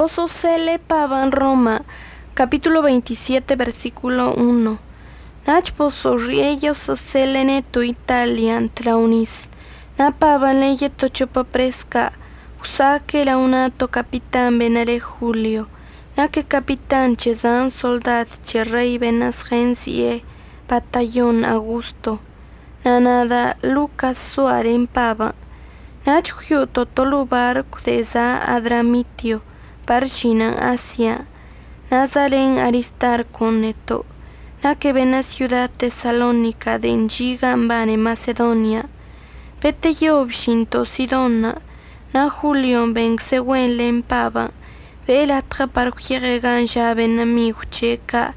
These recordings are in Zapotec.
Pozo Sele Pavan Roma, capítulo 27, versículo 1. Nach pozo riello soselene tu Italian traunis. Na pavan leye tochopa presca. Usake la unato capitán benare Julio. Na que capitán chezan soldad che rey benas gensie batallón Augusto. Na nada Lucas Suaren pava. Nach juto tolubar kudeza Adramitio. Parchina Asia. Nazaren Aristarco neto. Na que ven a ciudad Tesalónica de Engigambane Macedonia. Pete Yobshinto Sidona. Na Julión ben Seguen Lempava. Vela trapar Jeregan ya ben amigo checa.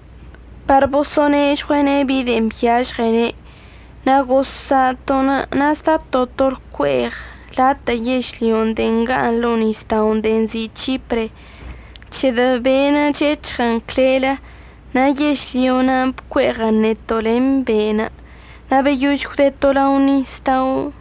Parbosone juene vidempiage rene. Na gozatona nasta totor cuer. Lata yeshlion dengan lonista ondenzi Chipre. Che de bena che tranclela. Na yeshliona cuera netolem bena. Na beyush la unistao.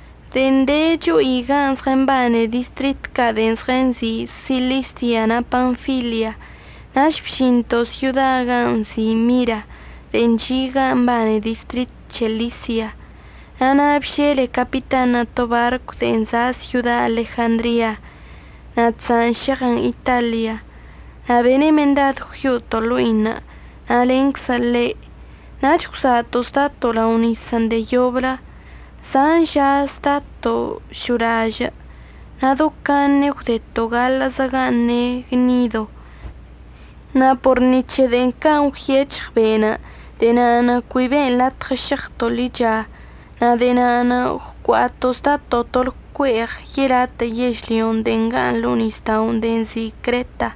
Dendejo y gans rembane distrit cadens renzi Silistia na Panfilia. Nashpshinto ciudad gansi mira. Denjiga ambane distrit Chelicia. Nana pshele capitana tobarco densa ciudad Alejandría. Natsan shagan Italia. Na benemendad juto luina. Na lenxale. Nachusato stato la unisan de yobra. San ya stato shuraja. Na docane udeto gala zagane gnido. Na porniche den kan ujiech bena. Denana cuiben la trashachto lija. Na denana cuato stato tolcuer. Girata yeshlion dengan lunista undenzi Creta.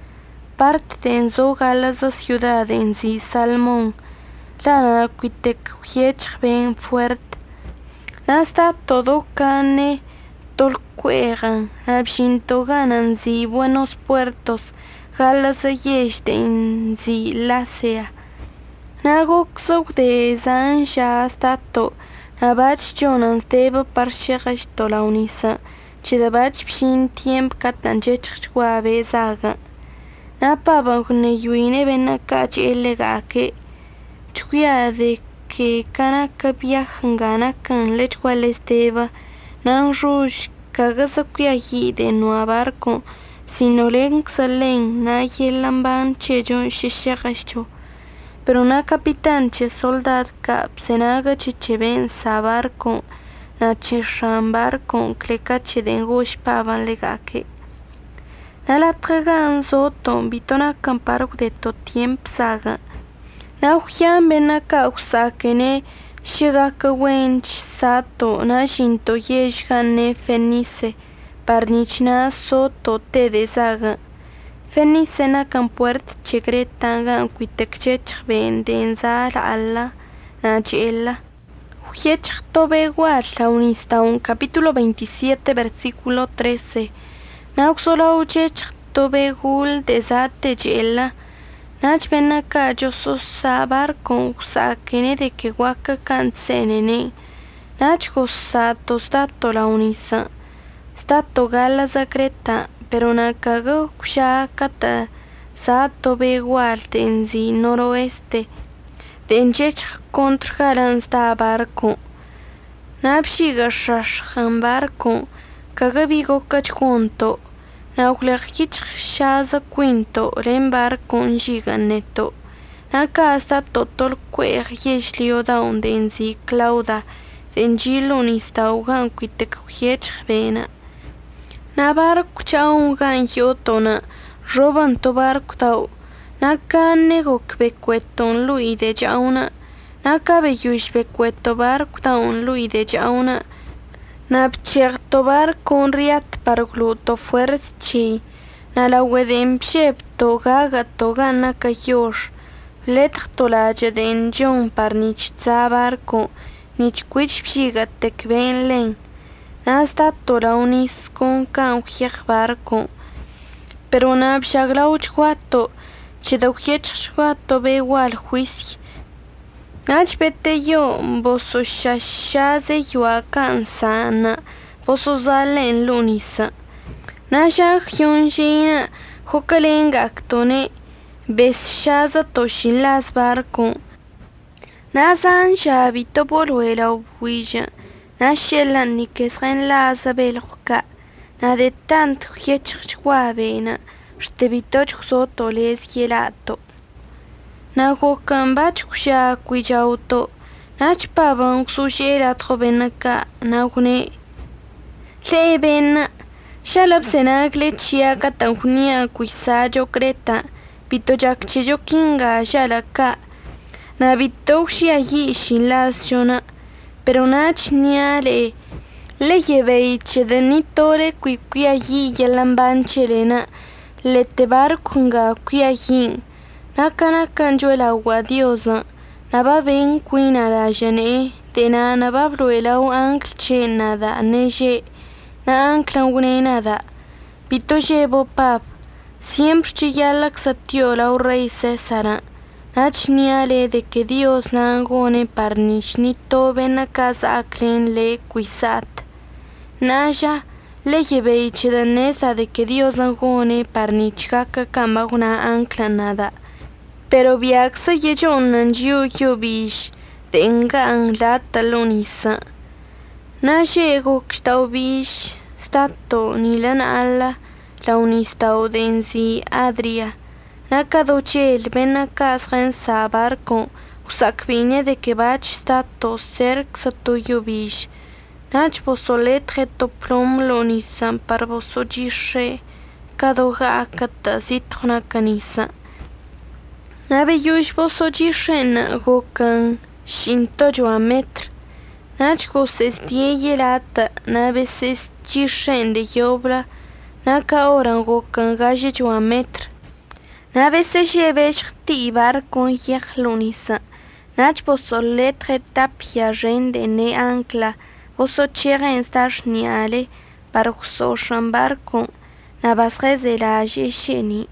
Parte denzo galas de ciudad en si Salmón. Lana cuitec ujiech ben fuerte. Nasta todo cane tolcueran. Abshinto ganan si buenos puertos. Galas de yesh en si lasea. Nagoxo de San ya stato. Nabach Jonas deba parchegash tola unisa. Chidabach pshin tiemp katanjech guave zaga. Napaba ne yuine benakach elegake. Chuya de que kanaka viajangana kan lechwal esteba. Nan rush kagasakuyahi de no barco. Sino len salen na yelamban chejon shishagacho. Pero na capitán che soldad cap senaga chicheben sabarco. Na chishambarco clecache de gosh pavan legake. Na la tragan zoton bitona campar de to tiemp saga. Na ujian benaka usakene shigaka wench sato na shinto yeshgane fenice. Parnichna soto te desaga. Fenice na campuert chegretanga cuitechech ben denza alla na chela. Ujiech tobe gual la unista un capítulo 27 versículo 13. Nauxola uchech tobe gul desate chela. Nach benaka yo sabar con usakene de que guaca cancenene. Nach gozato stato la unisa. Stato gala zagreta. Pero na cago kata sato begual tenzi noroeste. Denchech contrajaran sta barco. Napshiga shashhan barco. Cagabigo cachconto. Nauglechich shaza quinto. Ren barco giganeto. Naka hasta totol cuer yeshlio daun denzi clauda. Denjilunista ugan quitek vena. Na barco chaun gan yotona, roban to barco tau. Na nego becueton lui de jauna. Na cabellush becueto barco taun lui de jauna. Na pcherto barco riat pargluto fuerz chi. Na la wedem pshepto gaga to gana kayosh. Letto laje den jon parnich tza barco. Nich quich pshiga tekben len. Nasta tora unis con can barco. Pero na pshaglauch guato. Chedauchech guato be igual juicio. Nach bete yo boso shashaze yo acansana. Boso zale en lunisa. Nasha hyunjina hokalenga actone beshaza toshilas barco. Nasan shabito boluela ubuija. Nashela ni kesren laza belhoka. Na de tanto hiechwabena. Stebitoch soto les gelato. Na hokambach kusha kuijauto. Nach pavan sujera trovenaka. Na hune. Lebena. Shalab senagle chia katanjunia kuisayo creta. Pito yakchiyo kinga shalaka. Na bitoxia yi shilas jona. Pero nach niale. Le lleveiche de nitore kuikuia yi yalambanchelena. Le tebar kunga kuia yin. Nakana kanjo el agua diosa. Naba ven kuina la jane. Tena naba bruela u ancle nada neje. Na anclan une nada. Pito llevo pap. Siempre chillala xatiola u rey Césara. Nach niale de que Dios nangone parnish ni tobe na casa aclen le cuisat. Naya le lleveiche danesa de que Dios nangone parnish kaka kamba una ancla nada. Pero viaxa yejonan yo bish tenga an la talonisa. Na llego kstau bish stato ni lan alla la unistau densi adria. Nakadochel ven a casa en sabarco, usakvine de que bach stato cerc satuyo bish. Nach posolet reto plom lonisan par vosojishe, kadoga akata zitrona canisa. Nave yush vosojishe na gokan, shinto yo a metr. Nach goses dieyelata, nave ses jishen de yobra, naka oran gokan gaje yo a metr. Na veces lleves tibar con yachlunisa. Nach posolet retapia rende ne ancla. Voso cheren stashniale para uso shambarco. Na vasres de la sheni.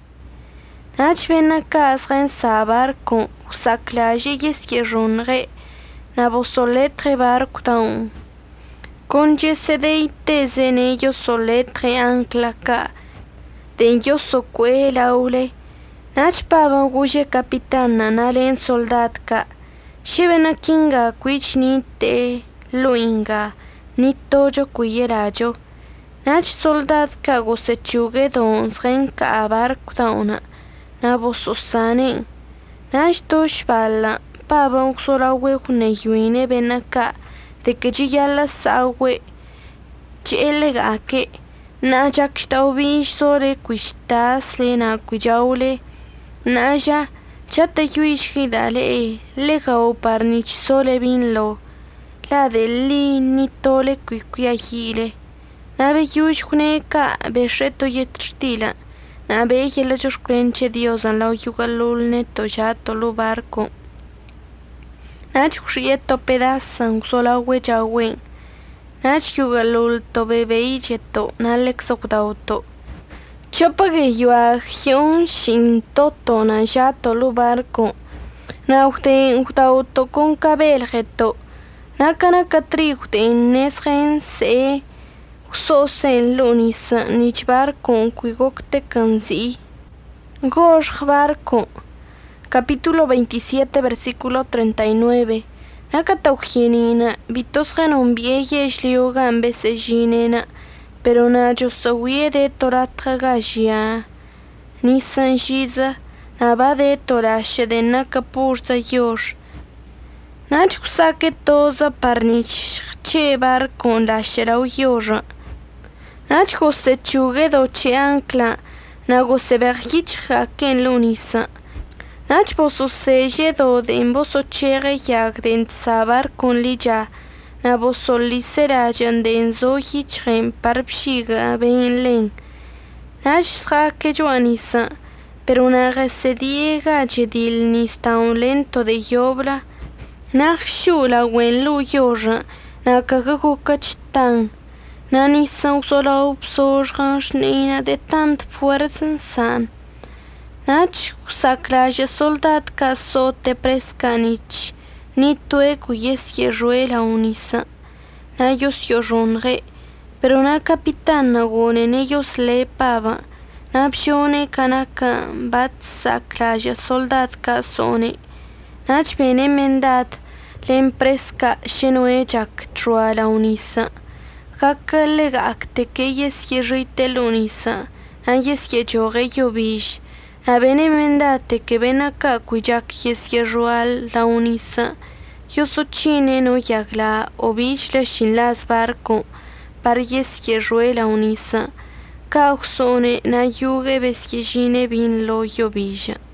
Nach vena casren sabarco. Usaklaje yeskiejonre. Na vosolet rebarco taun. Con yesedeite zenello soletre ancla ka. Den yo socue laule. Nach pavan guye capitana nalen soldatka. Shivena kinga quich ni te luinga. Ni toyo cuyerayo. Nach soldatka gosechuge dons renka abar kutauna. Na bososane. Nach tosh bala. Pavan uxolawe huneyuine benaka. De que yala sawe. Chelega que. Na jakstau bish sore kuishtas le na kujaule. Na ja chate yuish hidale le gao parnich sole binlo. La de li ni tole kuikuya hile. Na be yuish huneka besheto yetrstila. Na be yela joshkrenche dios an lau yugalul neto jato lo barco. Na churieto pedazan sola wejawen. Nach yugalul to bebeicheto nalex octauto. Chopage yua hyun shin toto na jato lu barco. Na uchte octauto con cabelgeto. Nakana catriute nesgen se sosen lunis nich barco cuigocte cansi. Gosh barco. Capítulo 27 versículo 39. Nakataujienina, vitosgan un vieje shliogan besejinena, pero na yo sowie de toratragashia. Nisan shiza, naba de torashe de nakapurza yosh. Nachusake toza parnich chebar con la sherau yora. Nachose chuge doche ancla, nagose bergich haken lunisa. Nach poso seye do de emboso chere yag den sabar con lija. Na boso lisera den zohi chrem parpshiga ben len. Nach schake joanisa, pero na resediega jedil nista un lento de yobra. Nach shula wen lu yoja, na kagago kachtan. Na nisa usola upsojran shnina de tant fuerza san. Nach saklaje soldat kasote preskanich, ni tue kuyes yeruela unisa. Na yos yojonre, Pero na capitán na gonen ellos le pava, na pshone kanaka bat saklaya soldad ka sone, na chpene mendat lempreska shenue jak trua la unisa. Kakalega akte que yes ye rite lunisa, na yes ye joge yobish, na bene mendate que ven acá cuyak yes ye rual la unisa. Yo so chine no yagla obish la shin las barco, par yes ye ruela unisa. Kauxone na yuge bes ye jine bin lo yobisha.